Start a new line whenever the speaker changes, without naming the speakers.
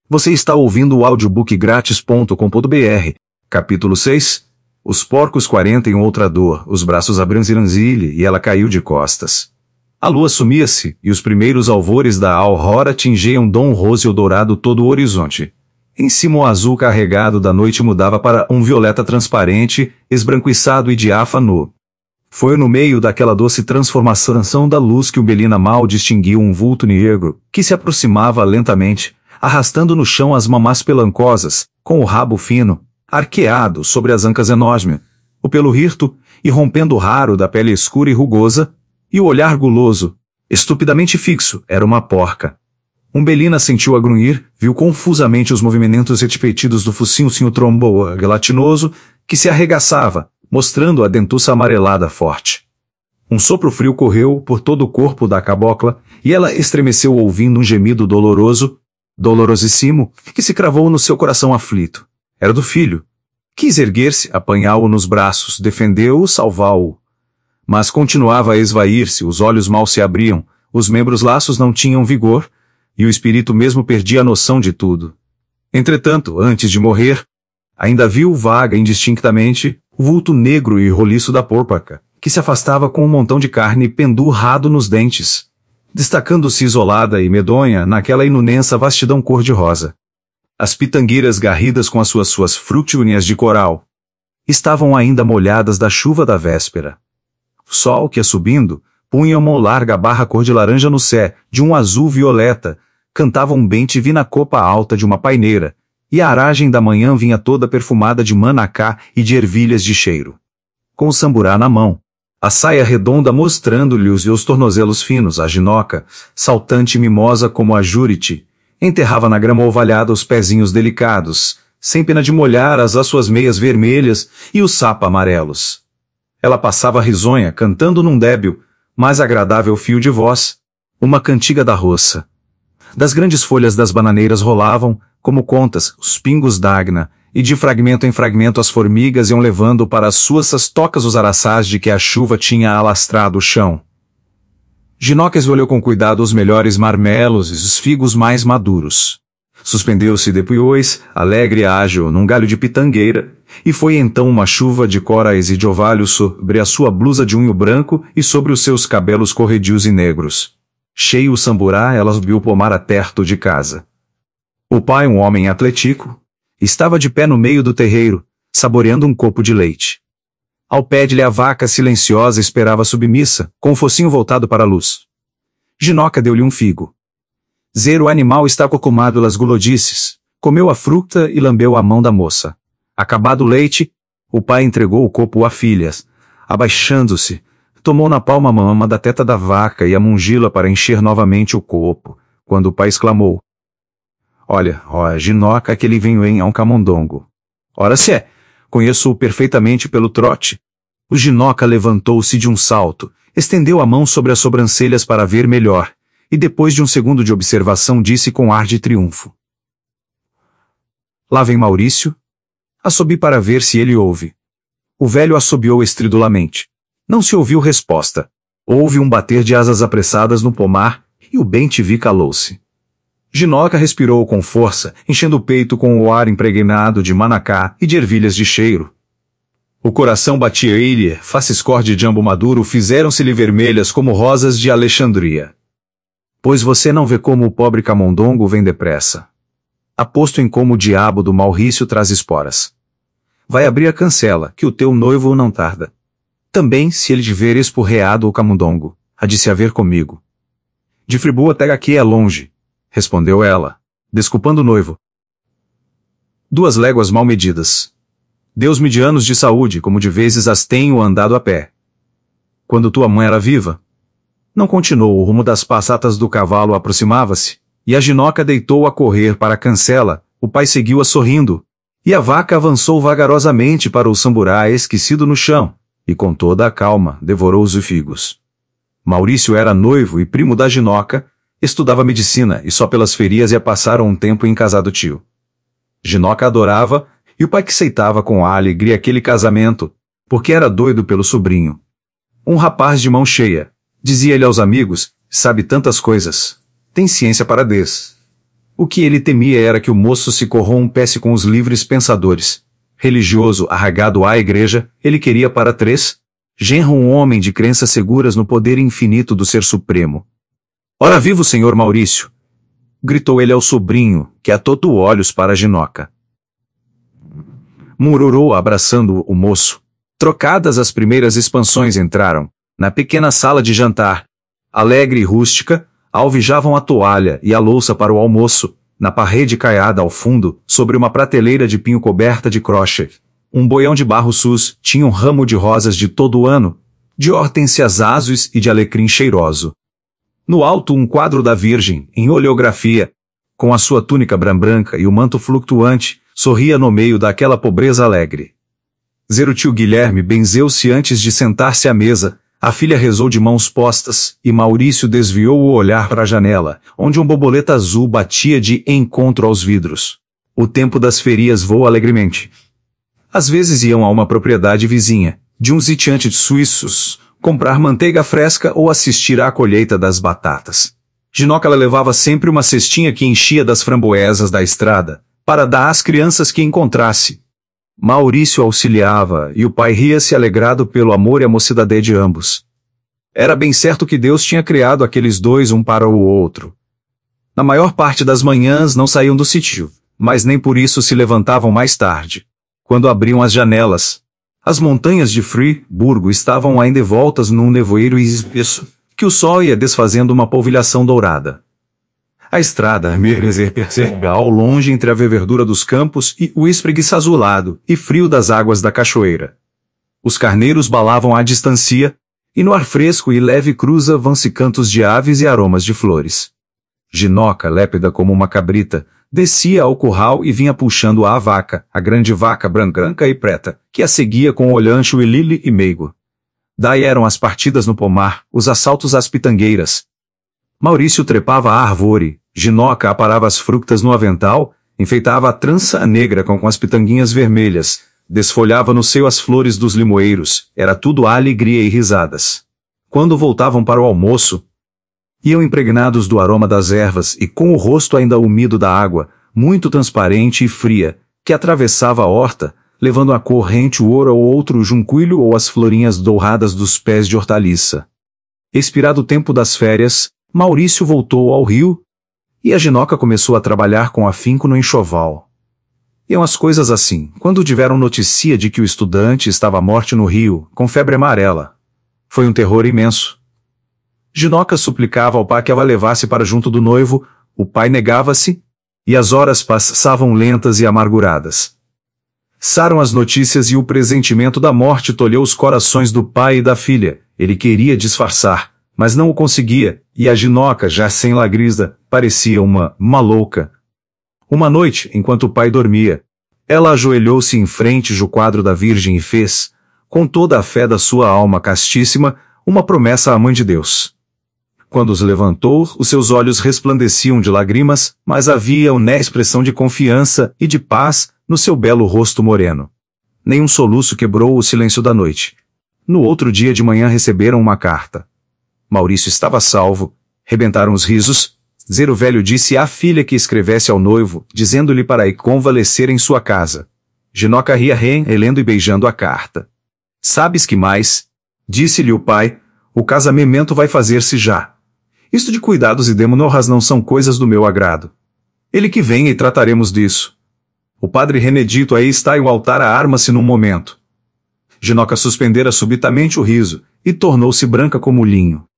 Você está ouvindo o audiobookgratis.com.br, capítulo 6. Os porcos 40 em outra dor, os braços abriram-se e ela caiu de costas. A lua sumia-se, e os primeiros alvores da aurora tingiam Dom Roseo dourado todo o horizonte. Em cima o azul carregado da noite mudava para um violeta transparente, esbranquiçado e diáfano. Foi no meio daquela doce transformação da luz que o Belina mal distinguiu um vulto negro, que se aproximava lentamente, arrastando no chão as mamás pelancosas, com o rabo fino, arqueado sobre as ancas enormes, o pelo hirto, e rompendo o raro da pele escura e rugosa, e o olhar guloso, estupidamente fixo, era uma porca. Belina sentiu-a grunhir, viu confusamente os movimentos repetidos do focinho trombo gelatinoso, que se arregaçava, mostrando a dentuça amarelada forte. Um sopro frio correu por todo o corpo da cabocla, e ela estremeceu ouvindo um gemido dolorosíssimo, que se cravou no seu coração aflito. Era do filho. Quis erguer-se, apanhá-lo nos braços, defendeu-o, salvá-o. Mas continuava a esvair-se, os olhos mal se abriam, os membros laços não tinham vigor, e o espírito mesmo perdia a noção de tudo. Entretanto, antes de morrer, ainda viu vaga indistintamente o vulto negro e roliço da porca, que se afastava com um montão de carne pendurrado nos dentes, destacando-se isolada e medonha naquela inunensa vastidão cor-de-rosa. As pitangueiras garridas com as suas frutinhas de coral estavam ainda molhadas da chuva da véspera. O sol que ia subindo punha uma larga barra cor de laranja no céu, de um azul violeta, cantava um bem-te-vi na copa alta de uma paineira, e a aragem da manhã vinha toda perfumada de manacá e de ervilhas de cheiro. Com o samburá na mão, a saia redonda mostrando-lhe os tornozelos finos, a ginoca, saltante e mimosa como a jurite, enterrava na grama ovalhada os pezinhos delicados, sem pena de molhar as suas meias vermelhas e os sapas amarelos. Ela passava risonha, cantando num débil, mais agradável fio de voz, uma cantiga da roça. Das grandes folhas das bananeiras rolavam, como contas, os pingos d'água, e de fragmento em fragmento as formigas iam levando para as suas tocas os araçás de que a chuva tinha alastrado o chão. Ginoca escolheu com cuidado os melhores marmelos e os figos mais maduros. Suspendeu-se depois, alegre e ágil, num galho de pitangueira, e foi então uma chuva de corais e de ovalhos sobre a sua blusa de unho branco e sobre os seus cabelos corredios e negros. Cheio o samburá, ela subiu o pomar perto de casa. O pai, um homem atletico, estava de pé no meio do terreiro, saboreando um copo de leite. Ao pé de-lhe a vaca silenciosa esperava submissa, com o focinho voltado para a luz. Ginoca deu-lhe um figo. O animal está acocumado pelas gulodices, comeu a fruta e lambeu a mão da moça. Acabado o leite, o pai entregou o copo à filha. Abaixando-se, tomou na palma a mama da teta da vaca e a mungila para encher novamente o copo, quando o pai exclamou: Olha, Ginoca, que ele veio em um camundongo. Ora se é, conheço-o perfeitamente pelo trote. O Ginoca levantou-se de um salto, estendeu a mão sobre as sobrancelhas para ver melhor, e depois de um segundo de observação disse com ar de triunfo: Lá vem Maurício? Assobi para ver se ele ouve. O velho assobiou estridulamente. Não se ouviu resposta. Houve um bater de asas apressadas no pomar, e o bem-te-vi calou-se. Ginoca respirou com força, enchendo o peito com o ar impregnado de manacá e de ervilhas de cheiro. O coração batia-lhe, faces cor de jambo maduro fizeram-se-lhe vermelhas como rosas de Alexandria. Pois você não vê como o pobre camundongo vem depressa. Aposto em como o diabo do Maurício traz esporas. Vai abrir a cancela, que o teu noivo não tarda. Também, se ele te ver esporreado o camundongo, há de se haver comigo. De Fribourg até aqui é longe, respondeu ela, desculpando o noivo. 2 léguas mal medidas. Deus me de anos de saúde, como de vezes as tenho andado a pé. Quando tua mãe era viva. Não continuou, o rumo das passatas do cavalo aproximava-se, e a Ginoca deitou a correr para a cancela, o pai seguiu-a sorrindo, e a vaca avançou vagarosamente para o samburá esquecido no chão, e com toda a calma devorou os figos. Maurício era noivo e primo da Ginoca, estudava medicina e só pelas ferias ia passar um tempo em casa do tio. Ginoca adorava, e o pai que aceitava com alegria aquele casamento, porque era doido pelo sobrinho. Um rapaz de mão cheia, dizia ele aos amigos, sabe tantas coisas, tem ciência para O que ele temia era que o moço se corrompesse com os livres pensadores. Religioso, arraigado à igreja, ele queria para 3. Genro um homem de crenças seguras no poder infinito do Ser Supremo. Ora viva o Senhor Maurício! Gritou ele ao sobrinho, que atotou olhos para Ginoca. Murmurou abraçando o moço. Trocadas as primeiras expansões entraram, na pequena sala de jantar. Alegre e rústica, alvejavam a toalha e a louça para o almoço, na parede caiada ao fundo, sobre uma prateleira de pinho coberta de crochê. Um boião de barro sus tinha um ramo de rosas de todo o ano, de hortênsias azuis e de alecrim cheiroso. No alto um quadro da Virgem, em oleografia, com a sua túnica branca e o manto flutuante, sorria no meio daquela pobreza alegre. Zero tio Guilherme benzeu-se antes de sentar-se à mesa, a filha rezou de mãos postas, e Maurício desviou o olhar para a janela, onde um borboleta azul batia de encontro aos vidros. O tempo das ferias voa alegremente. Às vezes iam a uma propriedade vizinha, de uns sitiantes suíços, comprar manteiga fresca ou assistir à colheita das batatas. Ginoca levava sempre uma cestinha que enchia das framboesas da estrada, para dar às crianças que encontrasse. Maurício auxiliava, e o pai ria-se alegrado pelo amor e a mocidade de ambos. Era bem certo que Deus tinha criado aqueles dois um para o outro. Na maior parte das manhãs não saíam do sítio, mas nem por isso se levantavam mais tarde. Quando abriam as janelas, as montanhas de Friburgo estavam ainda envoltas num nevoeiro espesso, que o sol ia desfazendo uma polvilhação dourada. A estrada percebia ao longe entre a verdura dos campos e o espreguiço azulado e frio das águas da cachoeira. Os carneiros balavam à distância, e no ar fresco e leve cruzavam-se cantos de aves e aromas de flores. Ginoca, lépida como uma cabrita, descia ao curral e vinha puxando a vaca, a grande vaca branca e preta, que a seguia com olhancho e lili e meigo. Daí eram as partidas no pomar, os assaltos às pitangueiras. Maurício trepava à árvore, Ginoca aparava as frutas no avental, enfeitava a trança negra com as pitanguinhas vermelhas, desfolhava no seio as flores dos limoeiros, era tudo alegria e risadas. Quando voltavam para o almoço, iam impregnados do aroma das ervas e com o rosto ainda úmido da água, muito transparente e fria, que atravessava a horta, levando a corrente o ouro ou outro junquilho ou as florinhas douradas dos pés de hortaliça. Expirado o tempo das férias, Maurício voltou ao rio, e a Ginoca começou a trabalhar com afinco no enxoval. Iam as coisas assim, quando tiveram notícia de que o estudante estava morto no rio, com febre amarela. Foi um terror imenso. Ginoca suplicava ao pai que a levasse para junto do noivo, o pai negava-se, e as horas passavam lentas e amarguradas. Saram as notícias e o presentimento da morte tolheu os corações do pai e da filha. Ele queria disfarçar, mas não o conseguia, e a Ginoca, já sem lagrisa, parecia uma louca. Uma noite, enquanto o pai dormia, ela ajoelhou-se em frente ao quadro da Virgem e fez, com toda a fé da sua alma castíssima, uma promessa à Mãe de Deus. Quando os levantou, os seus olhos resplandeciam de lágrimas, mas havia uma expressão de confiança e de paz no seu belo rosto moreno. Nenhum soluço quebrou o silêncio da noite. No outro dia de manhã receberam uma carta. Maurício estava salvo, rebentaram os risos. Zero Velho disse à filha que escrevesse ao noivo, dizendo-lhe para ir convalescer em sua casa. Ginoca ria relendo e beijando a carta. Sabes que mais? Disse-lhe o pai, o casamento vai fazer-se já. Isto de cuidados e demonoras não são coisas do meu agrado. Ele que venha e trataremos disso. O padre Renedito aí está e o altar arma-se num momento. Ginoca suspendera subitamente o riso, e tornou-se branca como linho.